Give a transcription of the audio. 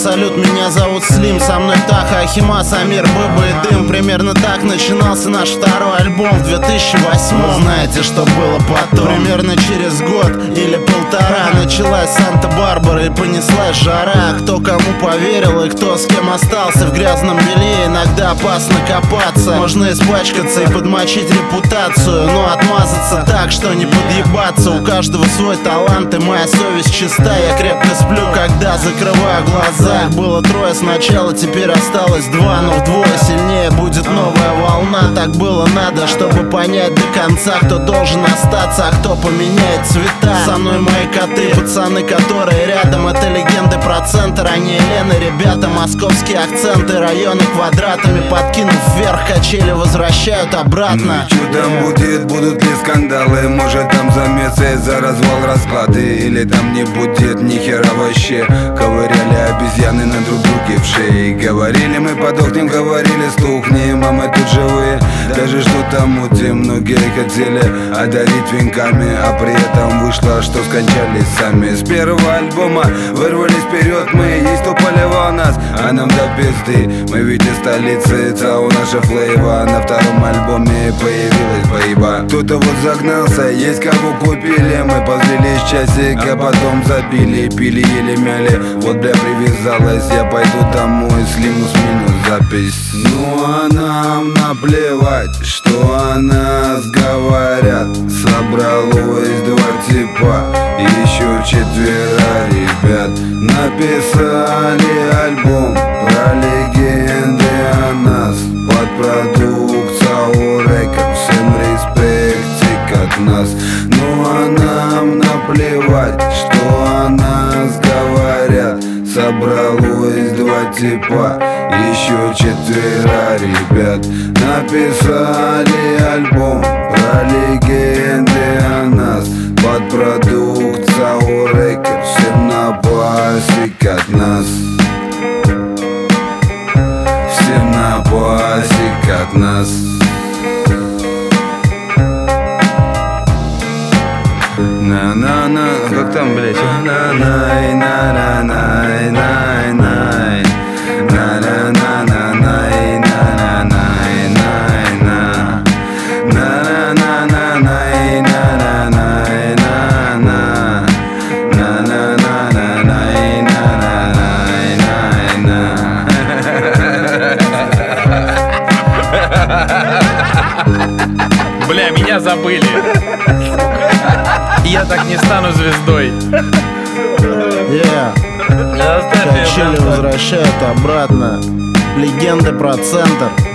салют, меня зовут Слим. Со мной Таха, Ахимас, Амир, Быба и Дым. Примерно так начинался наш второй альбом в 2008. Вы знаете, что было потом? Примерно через год или полтора началась Санта-Барбара и понеслась жара. Кто кому поверил и кто с кем остался в грязном белье. Иногда опасно копаться, можно испачкаться и подмочить репутацию, но отмазаться так, что не подъебаться. У каждого свой талант и моя совесть чиста. Я крепко сплю, когда закрываю глаза. Их было трое сначала, теперь осталось два, но вдвое сильнее будет новая волна. Так было надо, чтобы понять до конца, кто должен остаться, а кто поменяет цвета. Со мной мои коты, пацаны, которые рядом. Это легенды про центр, а не Елены. Ребята, московские акценты, районы квадратами. Подкинув вверх, качели возвращают обратно. Ну, что там будет, будут ли скандалы? Может там замесы за развал расклады? Или там не будет ни хера вообще? Ковыряли обезьяны на друг друге в шее. Говорили мы подохнем, говорили стухнем, а мы тут живые. Даже что-то мутим, многие хотели одарить венками, а при этом вышло, что скончались сами. С первого альбома вырвались вперед, мы есть тупали в нас, а нам до пизды. Мы ведь из столицы, это у наша флейва. На втором альбоме появилась боеба. Кто-то вот загнался, есть кого купили. Мы позлились часик, а потом забили. Пили, ели, мяли, вот бля привязалась. Я пойду домой, Слиму сменю запись. Ну а нам наплевать, что о нас говорят. Собралось два типа, еще четверо ребят. Написали альбом про легенды о нас. Под продукт Сау Рекорд, всем респектик от нас. Ну а нам наплевать, что о нас говорят. Собралось два типа, еще четверо ребят. Написали альбом про легенды о нас. Под продукт Сау Рекорд, всем на пасик от нас. Всем на пасик от нас. На-на-на, как там, блять? На-на-най, на-на-най, най-най. На-на-на-на-най, на-на-най, най-на. На-на-на-на-най, на-на-най, на-на. На-на-на-на-най, на-на-най, най-на. Бля, меня забыли. Я так не стану звездой. Качели возвращают обратно. Легенды про центр.